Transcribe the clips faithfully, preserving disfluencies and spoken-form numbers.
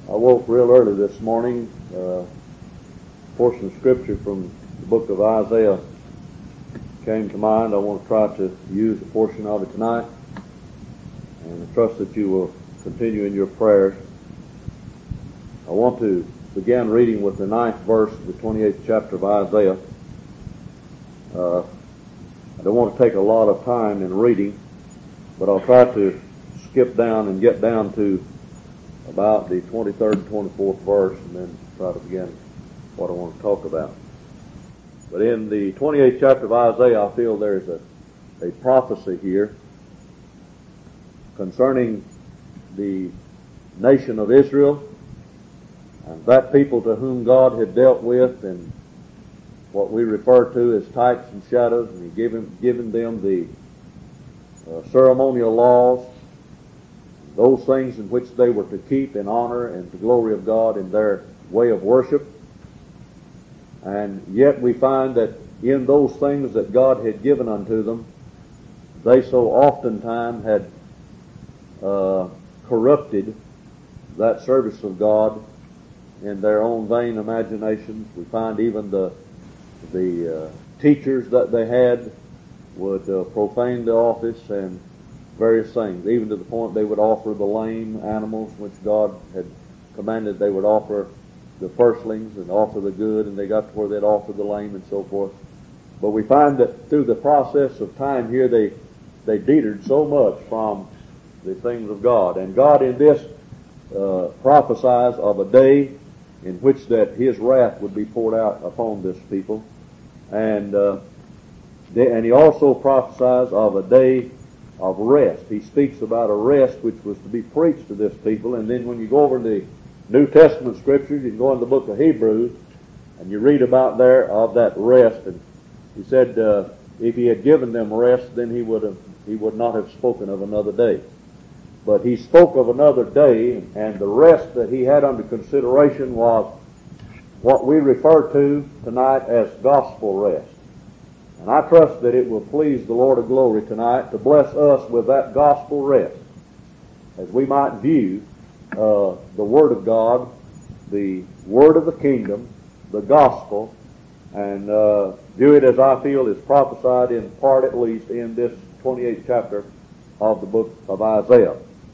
I woke real early this morning. Uh, portion of scripture from the book of Isaiah came to mind. I want to try to use a portion of it tonight, and I trust that you will continue in your prayers. I want to begin reading with the ninth verse of the twenty-eighth chapter of Isaiah. Uh, I don't want to take a lot of time in reading, but I'll try to skip down and get down to about the twenty-third and twenty-fourth verse, and then try to begin what I want to talk about. But in the twenty-eighth chapter of Isaiah, I feel there's a, a prophecy here concerning the nation of Israel and that people to whom God had dealt with in what we refer to as types and shadows, and He given given them the uh, ceremonial laws, those things in which they were to keep in honor and the glory of God in their way of worship. And yet we find that in those things that God had given unto them, they so oftentimes had uh, corrupted that service of God in their own vain imaginations. We find even the the uh, teachers that they had would uh, profane the office and various things, even to the point they would offer the lame animals, which God had commanded they would offer the firstlings and offer the good, and they got to where they'd offer the lame and so forth. But we find that through the process of time here, they they deterred so much from the things of God. And God in this uh, prophesies of a day in which that His wrath would be poured out upon this people. And, uh, they, and He also prophesies of a day of rest. He speaks about a rest which was to be preached to this people. And then when you go over the New Testament scriptures, you can go in the book of Hebrews, and you read about there of that rest. And he said uh, if He had given them rest, then he would have he would not have spoken of another day. But He spoke of another day, and the rest that He had under consideration was what we refer to tonight as gospel rest. And I trust that it will please the Lord of glory tonight to bless us with that gospel rest, as we might view uh, the Word of God, the Word of the kingdom, the gospel, and uh, view it as I feel is prophesied in part at least in this twenty-eighth chapter of the book of Isaiah.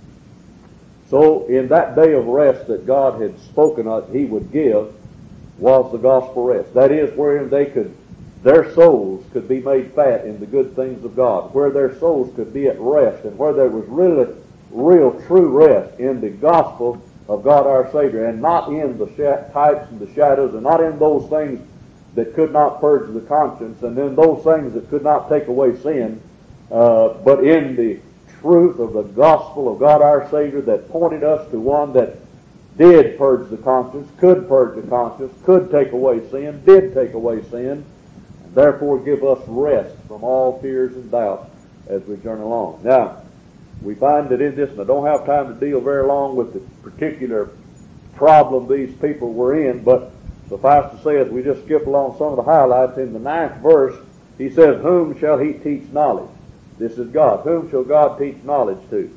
So in that day of rest that God had spoken of He would give was the gospel rest. That is, wherein they could their souls could be made fat in the good things of God, where their souls could be at rest, and where there was really, real, true rest in the gospel of God our Savior, and not in the sh- types and the shadows, and not in those things that could not purge the conscience, and in those things that could not take away sin, uh, but in the truth of the gospel of God our Savior that pointed us to one that did purge the conscience, could purge the conscience, could take away sin, did take away sin, therefore give us rest from all fears and doubts as we journey along. Now, we find that in this, and I don't have time to deal very long with the particular problem these people were in, but suffice to say, as we just skip along some of the highlights, in the ninth verse, he says, whom shall He teach knowledge? This is God. Whom shall God teach knowledge to?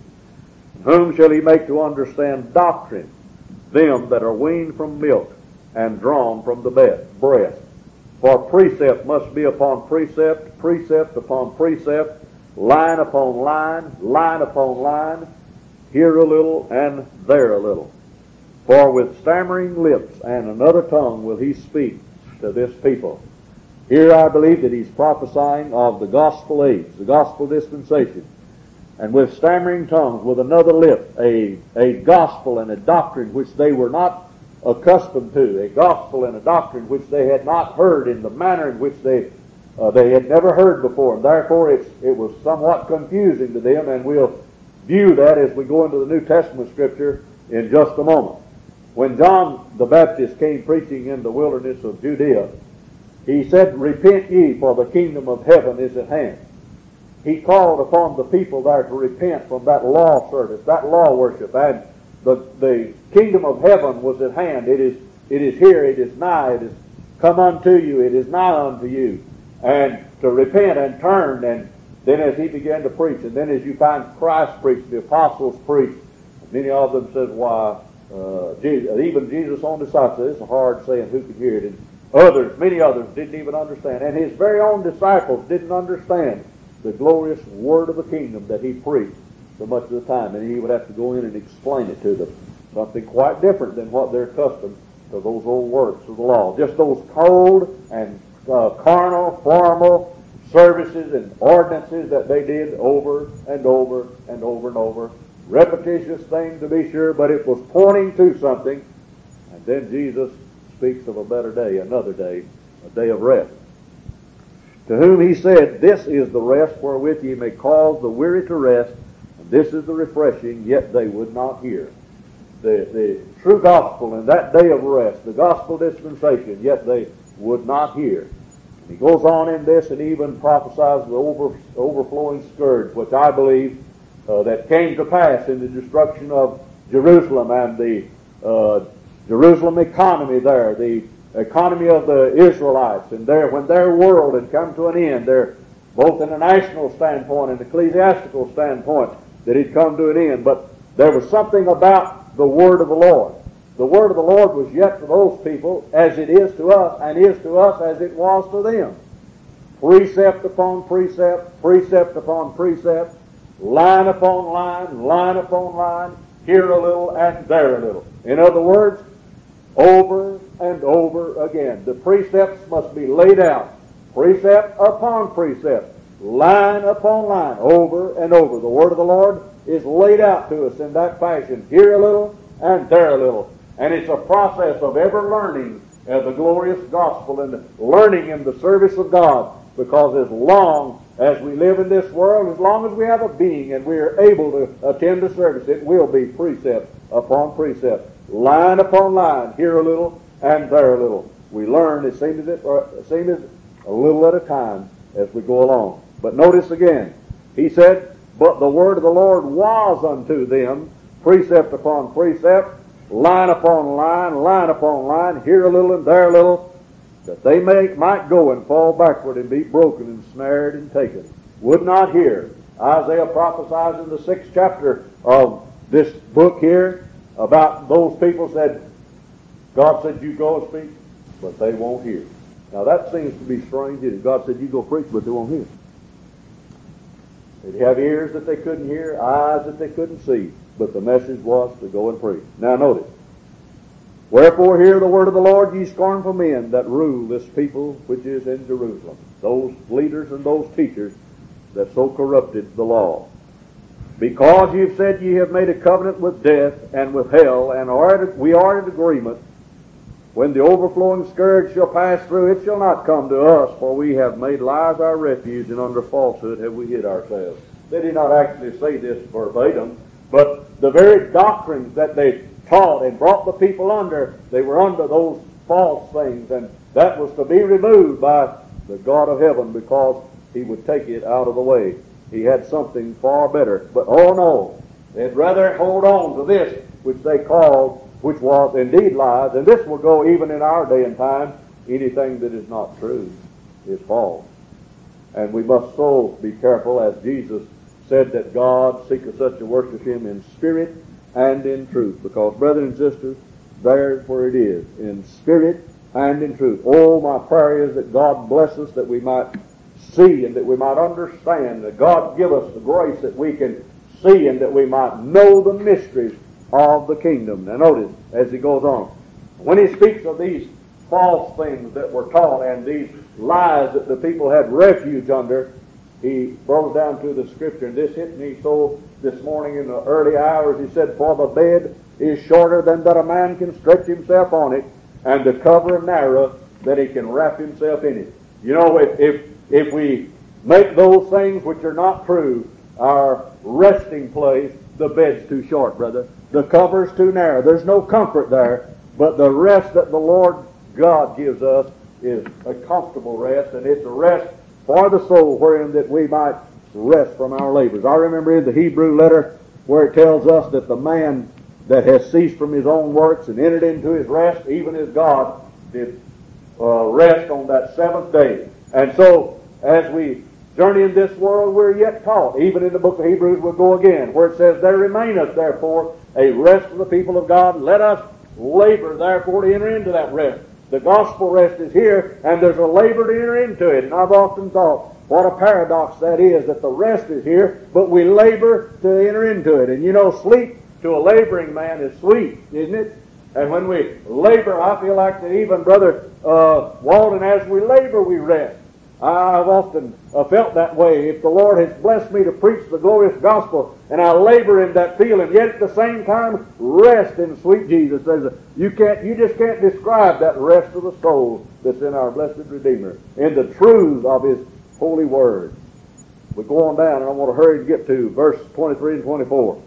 Whom shall He make to understand doctrine? Them that are weaned from milk and drawn from the breast. For precept must be upon precept, precept upon precept, line upon line, line upon line, here a little and there a little. For with stammering lips and another tongue will He speak to this people. Here I believe that He's prophesying of the gospel age, the gospel dispensation. And with stammering tongues, with another lip, a, a gospel and a doctrine which they were not accustomed to, a gospel and a doctrine which they had not heard in the manner in which they uh, they had never heard before, and therefore it's, it was somewhat confusing to them, and we'll view that as we go into the New Testament scripture in just a moment. When John the Baptist came preaching in the wilderness of Judea, he said, repent ye, for the kingdom of heaven is at hand. He called upon the people there to repent from that law service, that law worship, and the the kingdom of heaven was at hand. It is it is here, it is nigh, it is come unto you, it is nigh unto you. And to repent and turn, and then as he began to preach, and then as you find Christ preach, the apostles preach, many of them said, why, Uh, Jesus, even Jesus' own disciples, it's a hard saying, who could hear it? And others, many others, didn't even understand. And his very own disciples didn't understand the glorious word of the kingdom that he preached so much of the time. And he would have to go in and explain it to them. Something quite different than what they're accustomed to, those old works of the law. Just those cold and uh, carnal, formal services and ordinances that they did over and over and over and over. Repetitious thing, to be sure, but it was pointing to something. And then Jesus speaks of a better day, another day, a day of rest. To whom he said, this is the rest wherewith ye may cause the weary to rest, and this is the refreshing, yet they would not hear. The, the true gospel in that day of rest, the gospel dispensation, yet they would not hear. And he goes on in this and even prophesies the over, overflowing scourge, which I believe Uh, that came to pass in the destruction of Jerusalem and the uh, Jerusalem economy there, the economy of the Israelites, and there when their world had come to an end, there, both in a national standpoint and ecclesiastical standpoint, that it had come to an end. But there was something about the word of the Lord. The word of the Lord was yet to those people as it is to us, and is to us as it was to them. Precept upon precept, precept upon precept, line upon line, line upon line, here a little and there a little. In other words, over and over again. The precepts must be laid out, precept upon precept, line upon line, over and over. The word of the Lord is laid out to us in that fashion, here a little and there a little. And it's a process of ever learning uh, the glorious gospel and learning in the service of God, because as long as we live in this world, as long as we have a being and we are able to attend the service, it will be precept upon precept, line upon line, here a little and there a little. We learn, it seems as, it seems as a little at a time as we go along. But notice again, he said, but the word of the Lord was unto them, precept upon precept, line upon line, line upon line, here a little and there a little, that they may, might go and fall backward and be broken and snared and taken. Would not hear. Isaiah prophesies in the sixth chapter of this book here about those people said, God said, you go and speak, but they won't hear. Now that seems to be strange, isn't it? God said, you go preach, but they won't hear. They'd have ears that they couldn't hear, eyes that they couldn't see, but the message was to go and preach. Now notice, wherefore hear the word of the Lord, ye scornful men that rule this people which is in Jerusalem. Those leaders and those teachers that so corrupted the law. Because ye have said ye have made a covenant with death and with hell, and are at, we are in agreement, when the overflowing scourge shall pass through, it shall not come to us, for we have made lies our refuge, and under falsehood have we hid ourselves. They did not actually say this verbatim, but the very doctrines that they taught and brought the people under, they were under those false things, and that was to be removed by the God of heaven, because he would take it out of the way. He had something far better. But oh no, they'd rather hold on to this which they called, which was indeed lies, and this will go even in our day and time. Anything that is not true is false. And we must so be careful, as Jesus said, that God seeketh such to worship him in spirit and in truth. Because, brethren and sisters, there's where it is, in spirit and in truth. Oh, my prayer is that God bless us, that we might see and that we might understand, that God give us the grace that we can see and that we might know the mysteries of the kingdom. Now notice, as he goes on, when he speaks of these false things that were taught and these lies that the people had refuge under, he goes down to the scripture, and this hit me so this morning in the early hours. He said, for the bed is shorter than that a man can stretch himself on it, and the cover narrow that he can wrap himself in it. You know, if, if, if we make those things which are not true our resting place, the bed's too short, brother. The cover's too narrow. There's no comfort there, but the rest that the Lord God gives us is a comfortable rest, and it's a rest for the soul, wherein that we might rest from our labors. I remember in the Hebrew letter where it tells us that the man that has ceased from his own works and entered into his rest, even as God did uh, rest on that seventh day. And so, as we journey in this world, we're yet taught. Even in the book of Hebrews, we'll go again, where it says, there remaineth therefore a rest of the people of God. Let us labor, therefore, to enter into that rest. The gospel rest is here, and there's a labor to enter into it. And I've often thought, what a paradox that is, that the rest is here, but we labor to enter into it. And you know, sleep to a laboring man is sweet, isn't it? And when we labor, I feel like that even Brother uh, Walden, as we labor, we rest. I've often uh, felt that way. If the Lord has blessed me to preach the glorious gospel, and I labor in that field, and yet at the same time rest in sweet Jesus, there's a, you can't, you just can't describe that rest of the soul that's in our blessed Redeemer, in the truth of His holy Word. We go on down, and I want to hurry to get to verse twenty-three and twenty-four.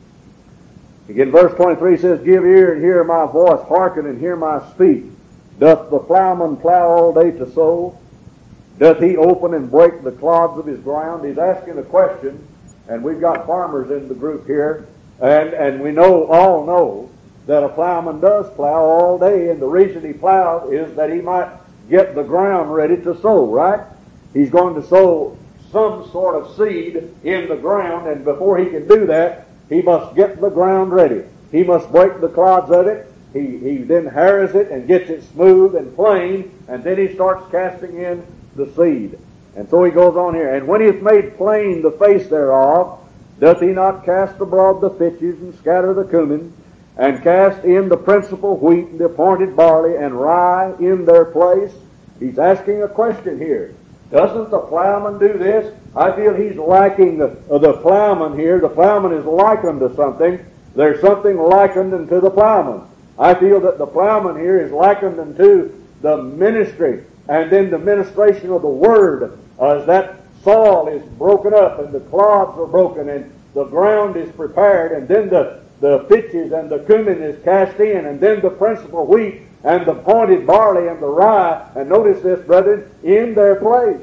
Again, verse twenty-three says, "Give ear and hear my voice, hearken and hear my speech. Doth the plowman plow all day to sow? Doth he open and break the clods of his ground?" He's asking a question, and we've got farmers in the group here, and, and we know, all know, that a plowman does plow all day, and the reason he plows is that he might get the ground ready to sow, right? He's going to sow some sort of seed in the ground, and before he can do that, he must get the ground ready. He must break the clods of it. He, he then harrows it and gets it smooth and plain, and then he starts casting in the seed. And so he goes on here. "And when he hath made plain the face thereof, doth he not cast abroad the fitches, and scatter the cumin, and cast in the principal wheat, and the appointed barley, and rye in their place?" He's asking a question here. Doesn't the plowman do this? I feel he's liking the, uh, the plowman here. The plowman is likened to something. There's something likened unto the plowman. I feel that the plowman here is likened unto the ministry, and then the ministration of the Word, uh, as that soil is broken up, and the clods are broken, and the ground is prepared, and then the, the fitches and the cumin is cast in, and then the principal wheat, and the pointed barley, and the rye, and notice this, brethren, in their place.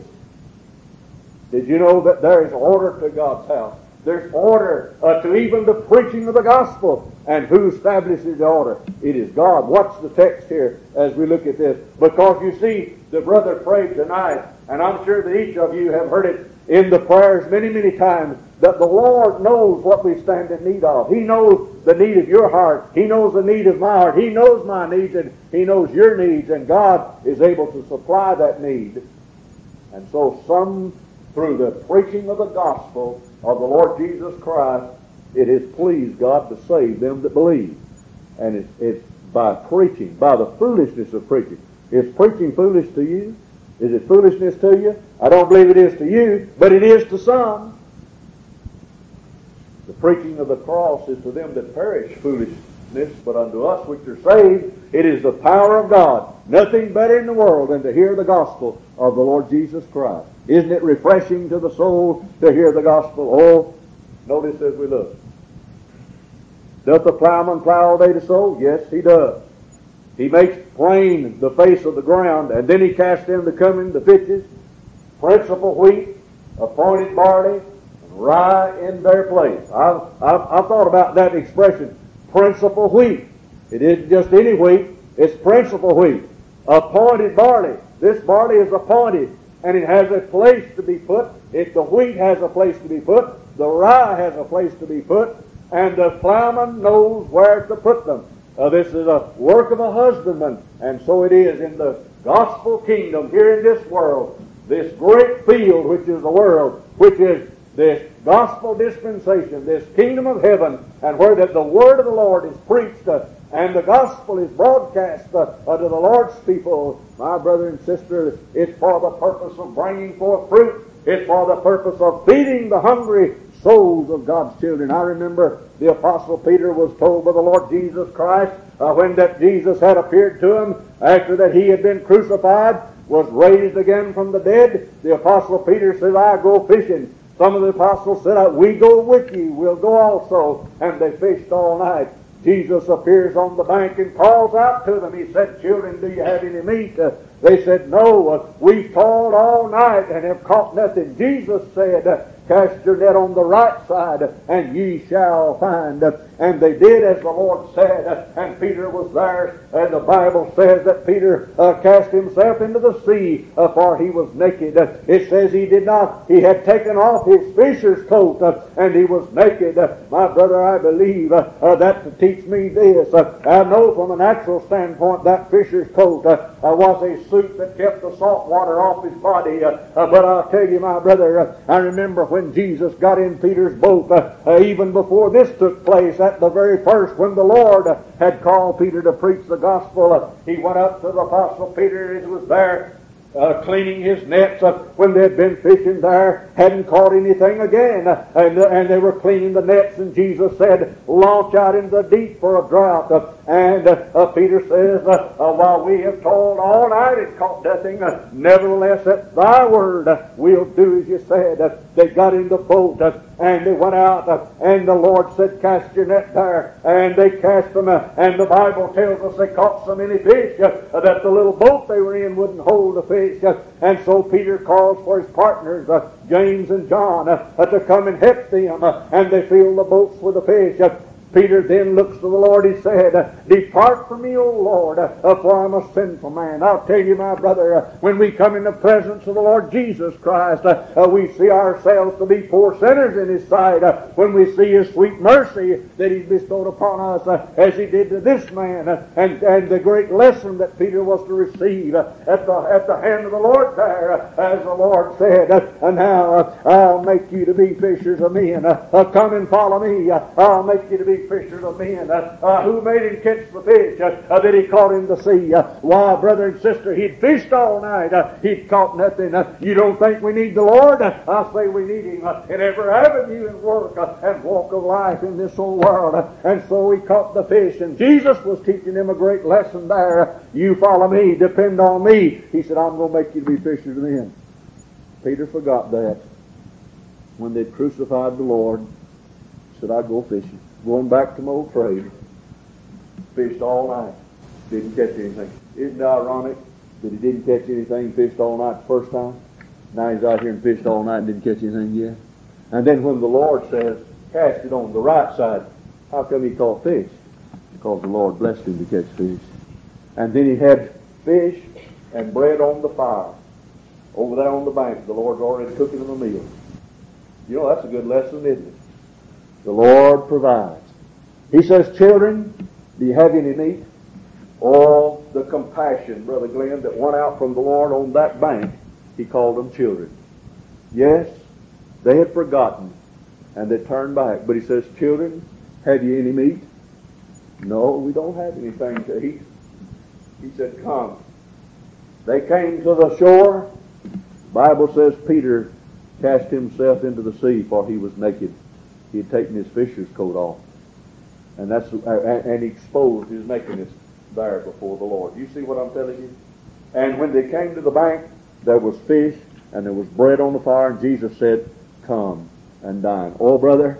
Did you know that there is order to God's house? There's order uh, to even the preaching of the gospel. And who establishes the order? It is God. Watch the text here as we look at this. Because you see, the brother prayed tonight, and I'm sure that each of you have heard it in the prayers many, many times, that the Lord knows what we stand in need of. He knows the need of your heart. He knows the need of my heart. He knows my needs, and He knows your needs, and God is able to supply that need. And so some, through the preaching of the gospel of the Lord Jesus Christ, it has pleased God to save them that believe. And it's, it's by preaching, by the foolishness of preaching. Is preaching foolish to you? Is it foolishness to you? I don't believe it is to you, but it is to some. The preaching of the cross is to them that perish foolishness, but unto us which are saved, it is the power of God. Nothing better in the world than to hear the gospel of the Lord Jesus Christ. Isn't it refreshing to the soul to hear the gospel? Oh, notice as we look. Doth the plowman plow all day to sow? Yes, he does. He makes plain the face of the ground, and then he casts in the cumin, the fitches, principal wheat, appointed barley, and rye in their place. I've, I've, I've thought about that expression, principal wheat. It isn't just any wheat, it's principal wheat. Appointed barley. This barley is appointed, and it has a place to be put. If the wheat has a place to be put, the rye has a place to be put, and the plowman knows where to put them. Uh, this is a work of a husbandman, and so it is in the gospel kingdom here in this world, this great field which is the world, which is this gospel dispensation, this kingdom of heaven, and where that the word of the Lord is preached, uh, and the gospel is broadcast uh, uh, to the Lord's people. My brother and sister, it's for the purpose of bringing forth fruit. It's for the purpose of feeding the hungry souls of God's children. I remember the Apostle Peter was told by the Lord Jesus Christ, uh, when that Jesus had appeared to him after that he had been crucified, was raised again from the dead. The Apostle Peter said, "I go fishing." Some of the apostles said, "We go with you, we'll go also." And they fished all night. Jesus appears on the bank and calls out to them. He said, "Children, do you have any meat?" Uh, they said, "No, uh, we've toiled all night and have caught nothing." Jesus said, uh, cast your net on the right side, and ye shall find. And they did as the Lord said, and Peter was there, and the Bible says that Peter uh, cast himself into the sea, uh, for he was naked. Uh, it says he did not, he had taken off his fisher's coat, uh, and he was naked. Uh, my brother, I believe uh, uh, that to teach me this. Uh, I know from a natural standpoint that fisher's coat uh, uh, was a suit that kept the salt water off his body. Uh, uh, but I'll tell you, my brother, uh, I remember when Jesus got in Peter's boat, uh, uh, even before this took place, at the very first, when the Lord uh, had called Peter to preach the gospel, uh, he went up to the Apostle Peter as he was there Uh, cleaning his nets uh, when they had been fishing there, hadn't caught anything again, uh, and, uh, and they were cleaning the nets, and Jesus said, launch out into the deep for a drought. Uh, and uh, uh, Peter says, uh, uh, while we have toiled all night and caught nothing, uh, nevertheless at thy word uh, we'll do as you said. Uh, they got in the boat, uh, and they went out, uh, and the Lord said, cast your net there, and they cast them, uh, and the Bible tells us they caught so many fish uh, that the little boat they were in wouldn't hold the fish. And so Peter calls for his partners, uh, James and John, uh, uh, to come and help them, uh, and they fill the boats with the fish. Uh, Peter then looks to the Lord. He said, uh, depart from me, O Lord, uh, for I'm a sinful man. I'll tell you, my brother, uh, when we come in the presence of the Lord Jesus Christ, uh, uh, we see ourselves to be poor sinners in His sight. Uh, when we see His sweet mercy that He's bestowed upon us, uh, as He did to this man, uh, and, and the great lesson that Peter was to receive uh, at, the, at the hand of the Lord there, uh, as the Lord said, uh, and now uh, I'll make you to be fishers of men. Uh, uh, come and follow me. Uh, I'll make you to be fishers of men. Uh, uh, who made him catch the fish uh, uh, that he caught in the sea? Uh, why, brother and sister, he'd fished all night. Uh, he'd caught nothing. Uh, you don't think we need the Lord? Uh, I say we need Him uh, in every avenue and work uh, and walk of life in this old world. Uh, and so he caught the fish, and Jesus was teaching him a great lesson there. Uh, you follow me, depend on me. He said, I'm going to make you to be fishers of men. Peter forgot that when they'd crucified the Lord. He said, I'd go fishing. Going back to my old trade. Fished all night. Didn't catch anything. Isn't it ironic that he didn't catch anything, fished all night the first time? Now he's out here and fished all night and didn't catch anything yet. And then when the Lord says, cast it on the right side, how come he caught fish? Because the Lord blessed him to catch fish. And then he had fish and bread on the fire. Over there on the bank, the Lord's already cooking him a meal. You know, that's a good lesson, isn't it? The Lord provides. He says, children, do you have any meat? Oh, the compassion, Brother Glenn, that went out from the Lord on that bank, He called them children. Yes, they had forgotten, and they turned back. But He says, children, have you any meat? No, we don't have anything to eat. He said, come. They came to the shore. The Bible says Peter cast himself into the sea, for he was naked. He had taken his fisher's coat off, and that's and he exposed his nakedness there before the Lord. You see what I'm telling you? And when they came to the bank, there was fish and there was bread on the fire, and Jesus said, come and dine. Oh, brother,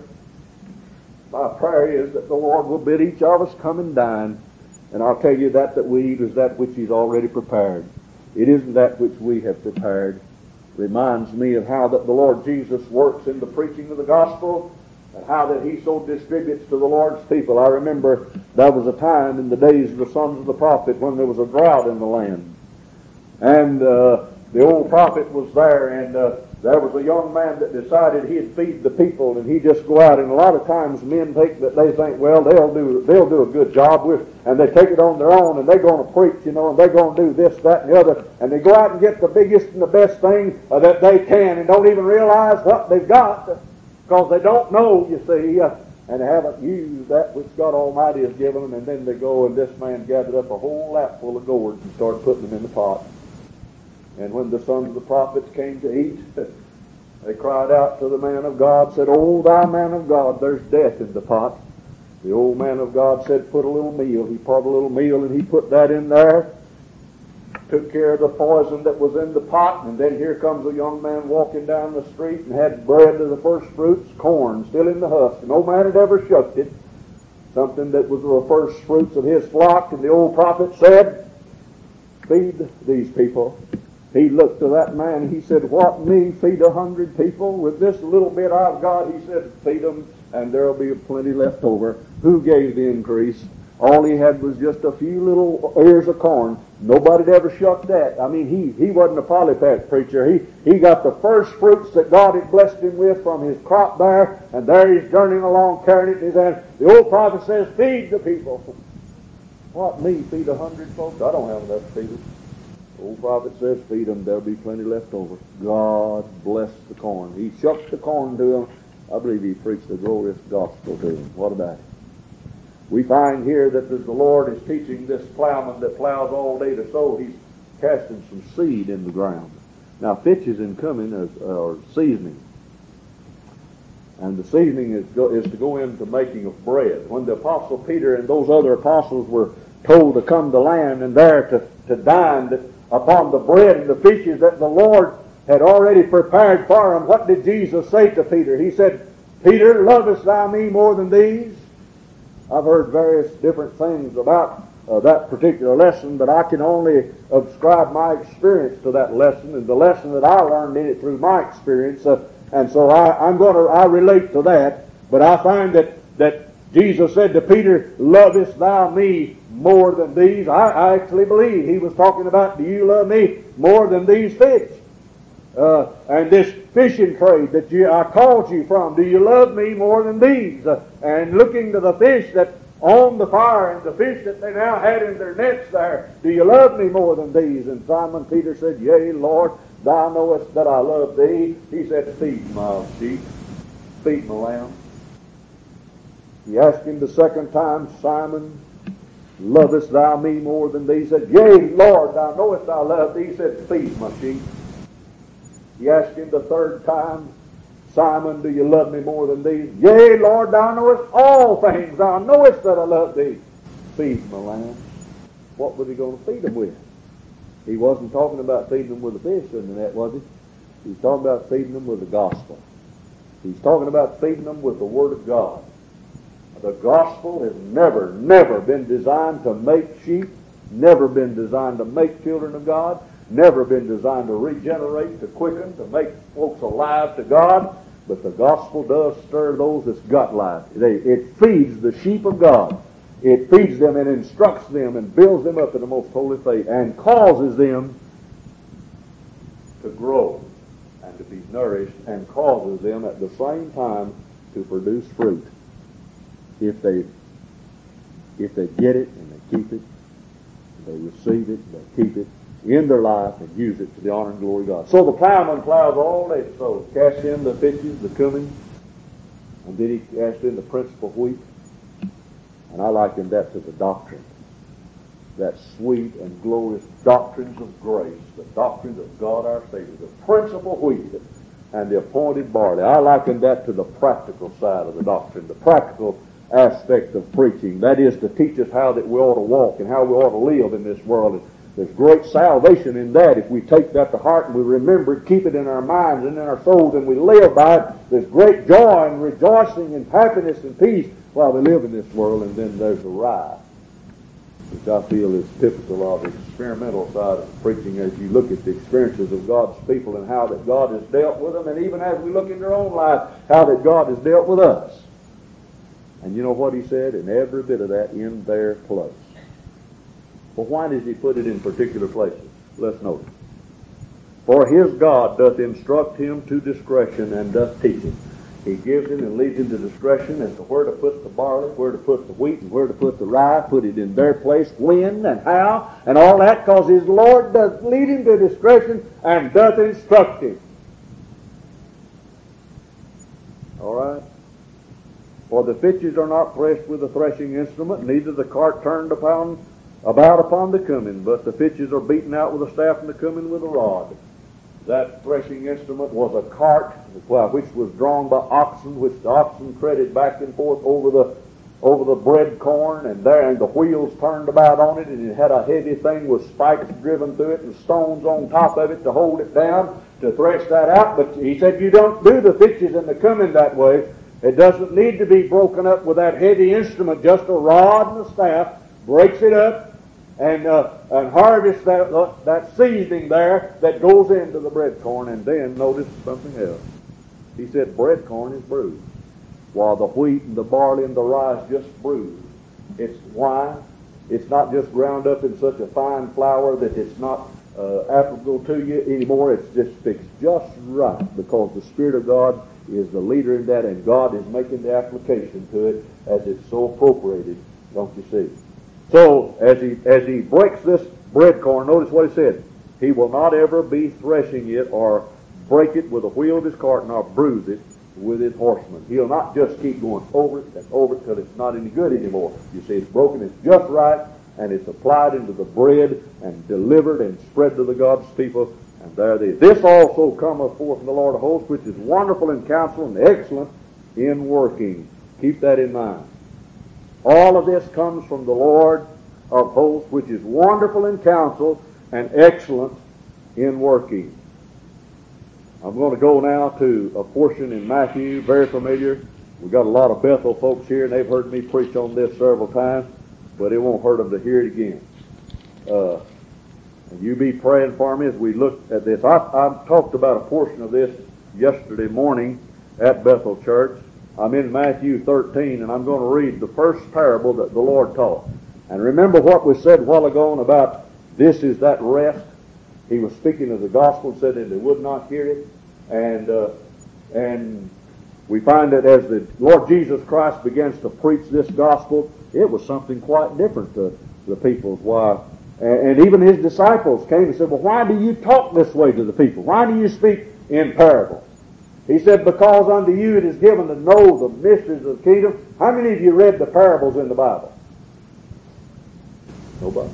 my prayer is that the Lord will bid each of us come and dine. And I'll tell you, that that we eat is that which He's already prepared. It isn't that which we have prepared. Reminds me of how that the Lord Jesus works in the preaching of the gospel, and how that He so distributes to the Lord's people. I remember there was a time in the days of the sons of the prophet when there was a drought in the land. And uh, the old prophet was there, and uh, there was a young man that decided he'd feed the people, and he'd just go out. And a lot of times men think that they think, well, they'll do they'll do a good job with, and they take it on their own, and they're going to preach, you know, and they're going to do this, that, and the other. And they go out and get the biggest and the best thing uh, that they can, and don't even realize what they've got, because they don't know, you see, uh, and they haven't used that which God Almighty has given them. And then they go, and this man gathered up a whole lap full of gourds and started putting them in the pot. And when the sons of the prophets came to eat, they cried out to the man of God, said, "Oh, thou man of God, there's death in the pot." The old man of God said, "Put a little meal." He poured a little meal, and he put that in there, took care of the poison that was in the pot. And then here comes a young man walking down the street and had bread of the first fruits, corn, still in the husk. No man had ever shucked it. Something that was the first fruits of his flock. And the old prophet said, "Feed these people." He looked to that man and he said, what, me feed a hundred people with this little bit I've got? He said, feed them and there'll be plenty left over. Who gave the increase? All he had was just a few little ears of corn. Nobody'd ever shucked that. I mean, he, he wasn't a polypack preacher. He, he got the first fruits that God had blessed him with from his crop there, and there he's journeying along carrying it in his hand. The old prophet says, feed the people. What, me, feed a hundred folks? I don't have enough to feed them. The old prophet says, feed them, there'll be plenty left over. God bless the corn. He shucked the corn to them. I believe he preached the glorious gospel to them. What about it? We find here that as the Lord is teaching this plowman that plows all day to sow, he's casting some seed in the ground. Now, fitches in coming as, or seasoning. And the seasoning is, go, is to go into making of bread. When the Apostle Peter and those other apostles were told to come to land and there to, to dine upon the bread and the fishes that the Lord had already prepared for them, what did Jesus say to Peter? He said, Peter, lovest thou me more than these? I've heard various different things about uh, that particular lesson, but I can only ascribe my experience to that lesson and the lesson that I learned in it through my experience. Uh, and so I, I'm going to I relate to that. But I find that that Jesus said to Peter, "Lovest thou me more than these?" I, I actually believe he was talking about, do you love me more than these fish? Uh, and this fishing trade that you, I called you from, do you love me more than these? Uh, and looking to the fish that on the fire and the fish that they now had in their nets there, do you love me more than these? And Simon Peter said, Yea, Lord, thou knowest that I love thee. He said, feed my sheep, feed my lamb. He asked him the second time, Simon, lovest thou me more than these? He said, Yea, Lord, thou knowest I love thee. He said, feed my sheep. He asked him the third time, Simon, do you love me more than these? Yea, Lord, thou knowest all things. Thou knowest that I love thee. Feed my lambs. What was he going to feed them with? He wasn't talking about feeding them with the fish in the net, was he? He's talking about feeding them with the gospel. He's talking about feeding them with the Word of God. The gospel has never, never been designed to make sheep, never been designed to make children of God, never been designed to regenerate, to quicken, to make folks alive to God. But the gospel does stir those that's got life. They, it feeds the sheep of God. It feeds them and instructs them and builds them up in the most holy faith and causes them to grow and to be nourished and causes them at the same time to produce fruit. If they, if they get it and they keep it, they receive it, they keep it in their life and use it to the honor and glory of God. So the plowman plows all day to sow, cast in the pitches, the cumming, and then he cast in the principal wheat. And I liken that to the doctrine, that sweet and glorious doctrines of grace, the doctrines of God our Savior, the principal wheat and the appointed barley. I liken that to the practical side of the doctrine, the practical aspect of preaching. That is to teach us how that we ought to walk and how we ought to live in this world. There's great salvation in that if we take that to heart and we remember it, keep it in our minds and in our souls, and we live by it. There's great joy and rejoicing and happiness and peace while we live in this world. And then there's the rye, which I feel is typical of the experimental side of preaching as you look at the experiences of God's people and how that God has dealt with them, and even as we look in our own life, how that God has dealt with us. And you know what he said? And every bit of that in their place. Well, why does he put it in particular places? Let's note. For his God doth instruct him to discretion and doth teach him. He gives him and leads him to discretion as to where to put the barley, where to put the wheat, and where to put the rye, put it in their place, when and how, and all that, because his Lord doth lead him to discretion and doth instruct him. All right? For the fitches are not threshed with a threshing instrument, neither the cart turned upon about upon the cumming, but the fitches are beaten out with a staff and the cumming with a rod. That threshing instrument was a cart, which was drawn by oxen, which the oxen treaded back and forth over the over the bread corn, and there and the wheels turned about on it, and it had a heavy thing with spikes driven through it and stones on top of it to hold it down, to thresh that out. But he said, you don't do the fitches and the cumming that way. It doesn't need to be broken up with that heavy instrument, just a rod and a staff breaks it up, and uh, and harvest that uh, that seasoning there that goes into the bread corn. And then notice something else. He said bread corn is bruised, while the wheat and the barley and the rye is just bruised. It's why? It's not just ground up in such a fine flour that it's not uh, applicable to you anymore. It's just fixed just right, because the Spirit of God is the leader in that, and God is making the application to it as it's so appropriated. Don't you see? So as he as he breaks this bread corn, notice what he said. He will not ever be threshing it or break it with the wheel of his cart, nor bruise it with his horsemen. He'll not just keep going over it and over it till it's not any good anymore. You see, it's broken, it's just right, and it's applied into the bread and delivered and spread to the God's people. And there it is. This also cometh forth from the Lord of hosts, which is wonderful in counsel and excellent in working. Keep that in mind. All of this comes from the Lord of hosts, which is wonderful in counsel and excellent in working. I'm going to go now to a portion in Matthew, very familiar. We've got a lot of Bethel folks here, and they've heard me preach on this several times, but it won't hurt them to hear it again. Uh, and you be praying for me as we look at this. I, I talked about a portion of this yesterday morning at Bethel Church. I'm in Matthew thirteen, and I'm going to read the first parable that the Lord taught. And remember what we said a while ago about this is that rest. He was speaking of the gospel and said that they would not hear it. And uh, and we find that as the Lord Jesus Christ begins to preach this gospel, it was something quite different to the people. Why? And, and even his disciples came and said, well, why do you talk this way to the people? Why do you speak in parables? He said, because unto you it is given to know the mysteries of the kingdom. How many of you read the parables in the Bible? Nobody.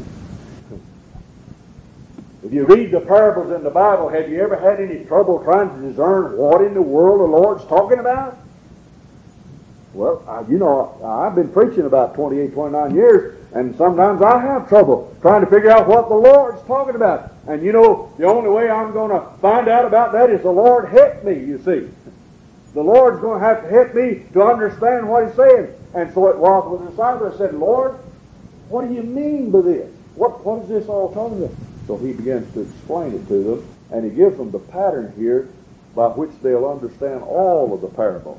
If you read the parables in the Bible, have you ever had any trouble trying to discern what in the world the Lord's talking about? Well, I, you know, I've been preaching about twenty-eight, twenty-nine years, and sometimes I have trouble trying to figure out what the Lord's talking about. And you know, the only way I'm going to find out about that is the Lord help me, you see. The Lord's going to have to help me to understand what He's saying. And so it was with the disciples. I said, Lord, what do you mean by this? What, what is this all talking about? So He begins to explain it to them, and He gives them the pattern here by which they'll understand all of the parables.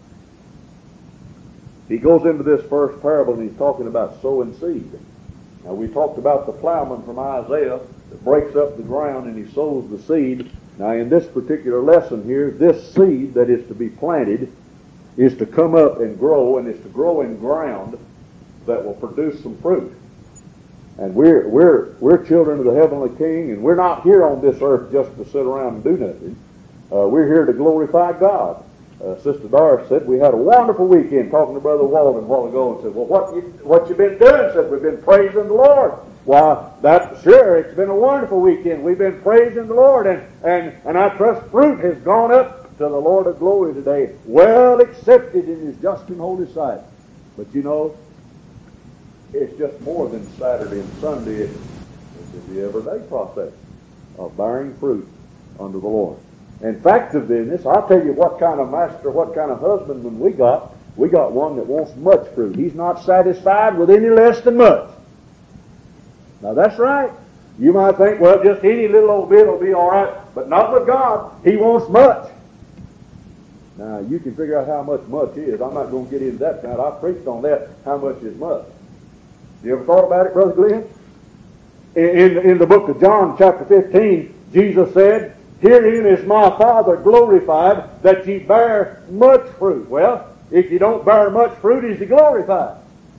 He goes into this first parable, and he's talking about sowing seed. Now, we talked about the plowman from Isaiah that breaks up the ground and he sows the seed. Now, in this particular lesson here, this seed that is to be planted is to come up and grow, and is to grow in ground that will produce some fruit. And we're we're we're children of the heavenly King, and we're not here on this earth just to sit around and do nothing. Uh, we're here to glorify God. Uh, Sister Doris said we had a wonderful weekend talking to Brother Walden a while ago, and said, "Well, what you what you been doing?" Said, "We've been praising the Lord." Why, that sure, it's been a wonderful weekend. We've been praising the Lord, and and and I trust fruit has gone up to the Lord of glory today, well accepted in His just and holy sight. But you know, it's just more than Saturday and Sunday. It's the everyday process of bearing fruit unto the Lord. In fact of business, I'll tell you what kind of master, what kind of husbandman we got. We got one that wants much fruit. He's not satisfied with any less than much. Now that's right. You might think, well, just any little old bit will be all right, but not with God. He wants much. Now, you can figure out how much much is. I'm not going to get into that tonight. I preached on that, how much is much. You ever thought about it, Brother Glenn? In, in, in the book of John, chapter fifteen, Jesus said, "Herein is my Father glorified, that ye bear much fruit." Well, if you don't bear much fruit, is He glorified?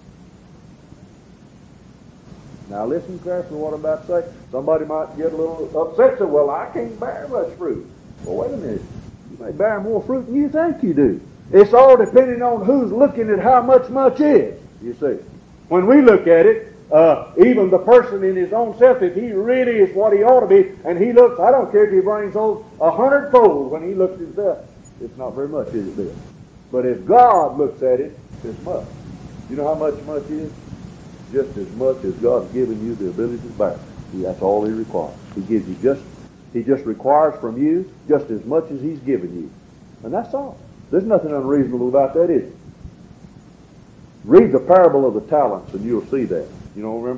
Now listen carefully to what I'm about to say. Somebody might get a little upset, say, "Well, I can't bear much fruit." Well, wait a minute. You may bear more fruit than you think you do. It's all depending on who's looking at how much much is, you see. When we look at it, uh, even the person in his own self, if he really is what he ought to be, and he looks, I don't care if he brings those a hundredfold when he looks at himself, it's not very much, is it, Bill? But if God looks at it, it's much. You know how much much is? Just as much as God's given you the ability to bear. See, that's all He requires. He gives you just, He just requires from you just as much as He's given you. And that's all. There's nothing unreasonable about that, is it? Read the parable of the talents and you'll see that. You know, remember?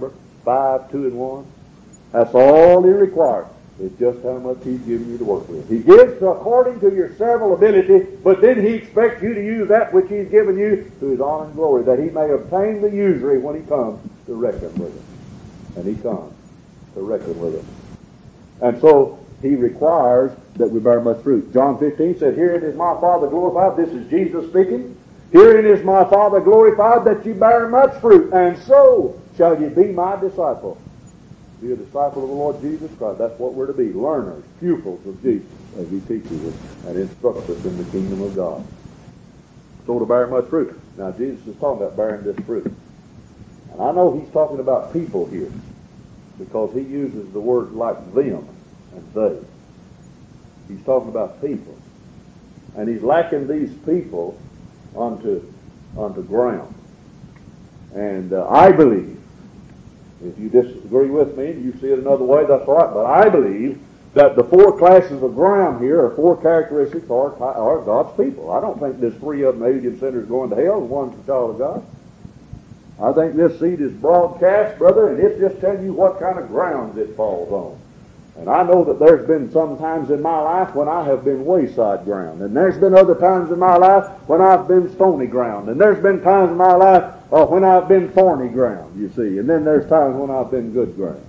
five, two, and one. That's all he requires. It's just how much he's giving you to work with. He gives according to your several ability, but then he expects you to use that which he's given you to his honor and glory, that he may obtain the usury when he comes to reckon with him. And he comes to reckon with him. And so he requires that we bear much fruit. John fifteen said, "Herein is my Father glorified." This is Jesus speaking. "Herein is my Father glorified, that you bear much fruit, and so shall you be my disciple." Be a disciple of the Lord Jesus Christ. That's what we're to be. Learners, pupils of Jesus, as he teaches us and instructs us in the kingdom of God. So to bear much fruit. Now Jesus is talking about bearing this fruit. And I know he's talking about people here, because he uses the word like them and they. He's talking about people. And he's lacking these people onto, onto ground. And uh, I believe, if you disagree with me and you see it another way, that's all right. But I believe that the four classes of ground here, or four characteristics, are, are God's people. I don't think there's three of them alien sinners going to hell and one's a child of God. I think this seed is broadcast, brother, and it's just telling you what kind of grounds it falls on. And I know that there's been some times in my life when I have been wayside ground. And there's been other times in my life when I've been stony ground. And there's been times in my life uh, when I've been thorny ground, you see. And then there's times when I've been good ground.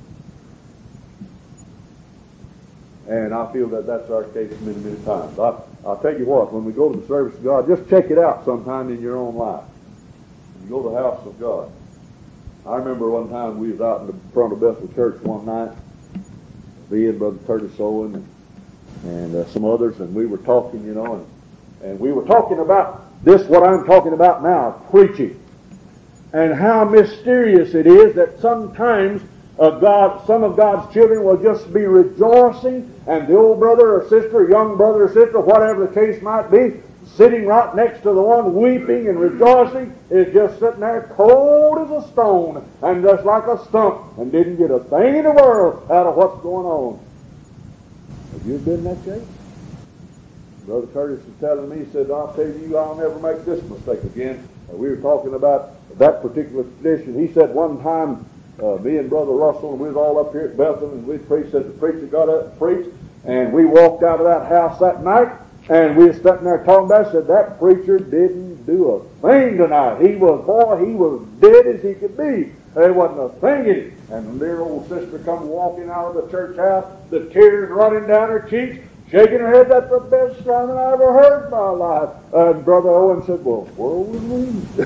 And I feel that that's our case many, many times. I, I'll tell you what, when we go to the service of God, just check it out sometime in your own life. You go to the house of God. I remember one time we was out in the front of Bethel Church one night, me and Brother Curtis Owen and, and uh, some others, and we were talking, you know, and, and we were talking about this, what I'm talking about now, preaching, and how mysterious it is that sometimes uh, God, some of God's children will just be rejoicing, and the old brother or sister, young brother or sister, whatever the case might be, sitting right next to the one weeping and rejoicing, is just sitting there cold as a stone and just like a stump and didn't get a thing in the world out of what's going on. Have you been in that case? Brother Curtis was telling me, he said, "I'll tell you, I'll never make this mistake again." Uh, we were talking about that particular tradition. He said one time, uh, me and Brother Russell, and we was all up here at Bethel, and we preached, as the preacher got up and preached, and we walked out of that house that night, and we were sitting there talking about it. Said that preacher didn't do a thing tonight. He was, boy, he was dead as he could be. There wasn't a thing in it. And the dear old sister come walking out of the church house, the tears running down her cheeks, shaking her head. "That's the best sermon I ever heard in my life." And Brother Owen said, "Well, where was we?"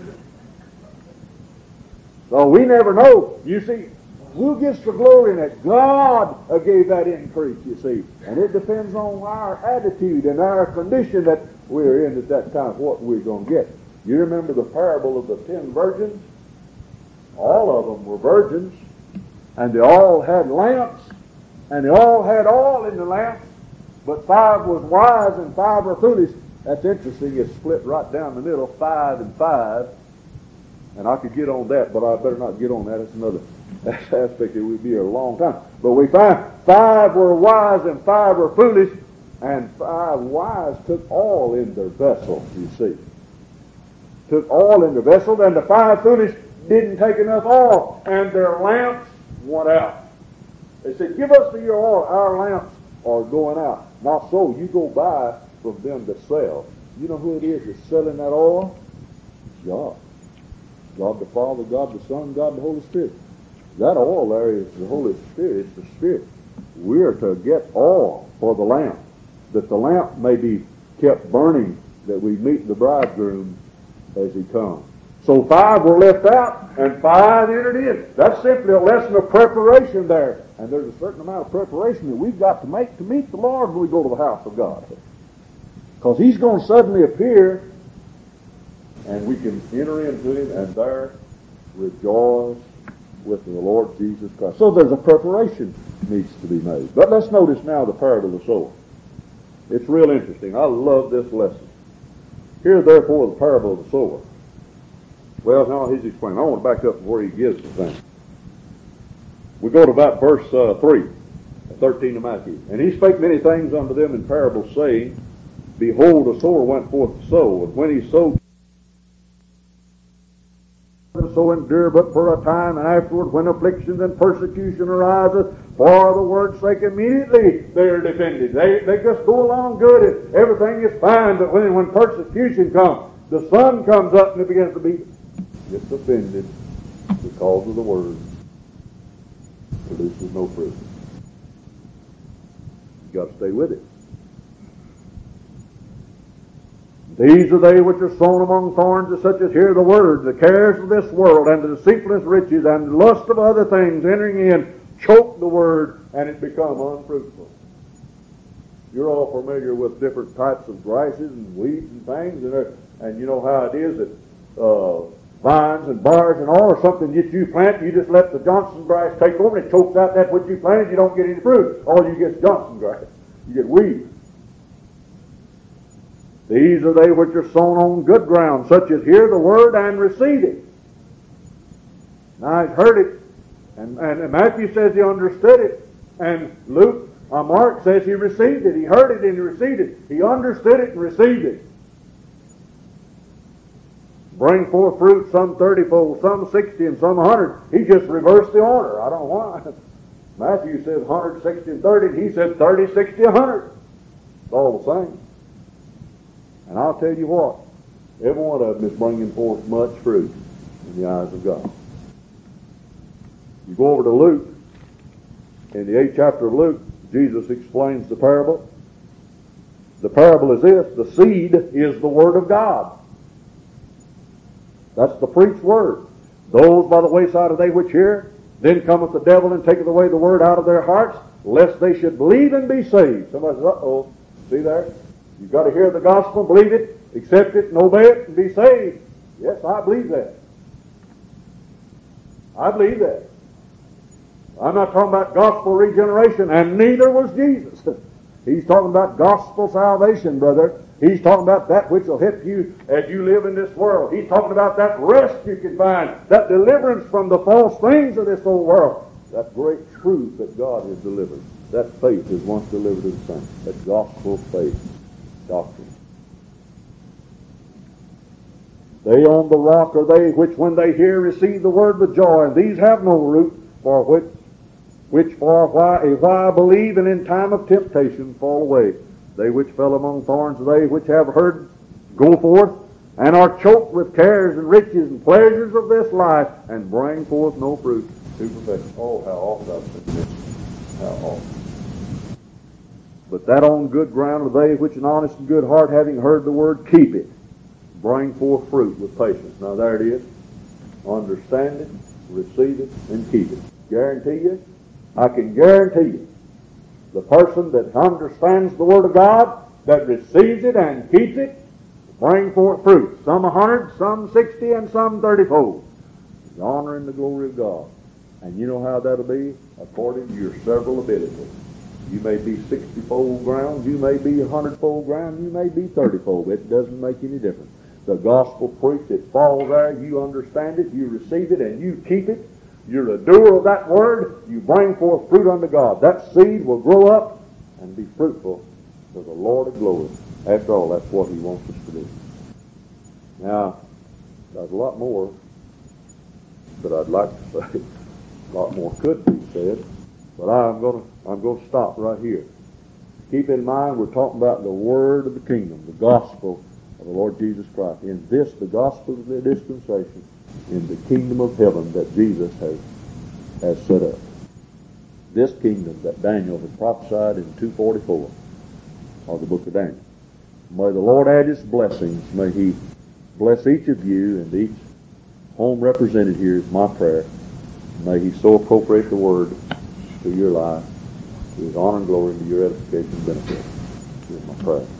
So we never know. You see, who gets the glory in it? God gave that increase, you see. And it depends on our attitude and our condition that we're in at that time, what we're going to get. You remember the parable of the ten virgins? All of them were virgins, and they all had lamps, and they all had oil in the lamps, but five was wise and five were foolish. That's interesting. It's split right down the middle, five and five. And I could get on that, but I better not get on that. It's another aspect. It would be a long time. But we find five were wise and five were foolish, and five wise took all in their vessel, you see. Took all in their vessel, and the five foolish didn't take enough oil, and their lamps went out. They said, "Give us your oil. Our lamps are going out." Not so. You go buy from them that sell. You know who it is that's selling that oil? God. God the Father, God the Son, God the Holy Spirit. That oil there is the Holy Spirit. It's the Spirit. We are to get oil for the lamp, that the lamp may be kept burning, that we meet the bridegroom as he comes. So five were left out, and five entered in. That's simply a lesson of preparation there. And there's a certain amount of preparation that we've got to make to meet the Lord when we go to the house of God. Because he's going to suddenly appear, and we can enter into him and there rejoice with the Lord Jesus Christ. So there's a preparation needs to be made. But let's notice now the parable of the sower. It's real interesting. I love this lesson. Here, therefore, the parable of the sower. Well, now he's explaining. I want to back up where he gives the thing. We go to about verse uh, three, thirteen of Matthew. "And he spake many things unto them in parables, saying, Behold, a sower went forth to sow, and when he sowed, the so endure but for a time, and afterward when afflictions and persecution ariseth for the word's sake, immediately they are defended. They, they just go along good and everything is fine, but when, when persecution comes, the sun comes up and it begins to be, gets offended because of the word. Produces no fruit. You've got to stay with it. These are they which are sown among thorns, as such as hear the word, the cares of this world, and the deceitfulness of riches, and the lust of other things entering in, choke the word, and it become unfruitful. You're all familiar with different types of grasses and weeds and things, and, and you know how it is that uh, vines and bars and all are something that you plant, you just let the Johnson grass take over, and it chokes out that which you planted, you don't get any fruit. All you get is Johnson grass. You get weeds. These are they which are sown on good ground, such as hear the word and receive it. Now he's heard it, and, and Matthew says he understood it, and Luke, uh, Mark says he received it. He heard it and he received it. He understood it and received it. Bring forth fruit, some thirty-fold, some sixty, and some a hundred. He just reversed the order. I don't know why. Matthew says one hundred, sixty, and thirty, and he said thirty, sixty, a hundred. It's all the same. And I'll tell you what, every one of them is bringing forth much fruit in the eyes of God. You go over to Luke, in the eighth chapter of Luke, Jesus explains the parable. The parable is this: the seed is the word of God. That's the preached word. Those by the wayside are they which hear, then cometh the devil and taketh away the word out of their hearts, lest they should believe and be saved. Somebody says, uh-oh, see there? You've got to hear the gospel, believe it, accept it, and obey it, and be saved. Yes, I believe that. I believe that. I'm not talking about gospel regeneration, and neither was Jesus. He's talking about gospel salvation, brother. He's talking about that which will help you as you live in this world. He's talking about that rest you can find, that deliverance from the false things of this old world, that great truth that God has delivered. That faith is once delivered to the saints. That gospel faith doctrine. They on the rock are they which when they hear receive the word with joy, and these have no root, for which which for a while, a while believe, and in time of temptation fall away. They which fell among thorns are they which have heard go forth, and are choked with cares and riches and pleasures of this life, and bring forth no fruit to perfection. Oh, how often I've said this. How often. But that on good ground are they which an honest and good heart, having heard the word, keep it, bring forth fruit with patience. Now there it is. Understand it, receive it, and keep it. Guarantee you, I can guarantee you, the person that understands the word of God, that receives it and keeps it, bring forth fruit. Some a hundred, some sixty, and some thirty-fold. The honor and the glory of God. And you know how that'll be? According to your several abilities. You may be sixty-fold ground, you may be one hundred-fold ground, you may be thirty-fold. It doesn't make any difference. The gospel preached, it falls there, you understand it, you receive it, and you keep it. You're a doer of that word, you bring forth fruit unto God. That seed will grow up and be fruitful for the Lord of glory. After all, that's what He wants us to do. Now, there's a lot more that I'd like to say. A lot more could be said, but I'm going to I'm going to stop right here. Keep in mind, we're talking about the word of the kingdom, the gospel of the Lord Jesus Christ. In this, the gospel of the dispensation, in the kingdom of heaven that Jesus has, has set up. This kingdom that Daniel had prophesied in two forty-four, or the book of Daniel. May the Lord add His blessings. May He bless each of you and each home represented here is my prayer. May He so appropriate the word to your life, to His honor and glory, and to your edification and benefit. Here's my prayer.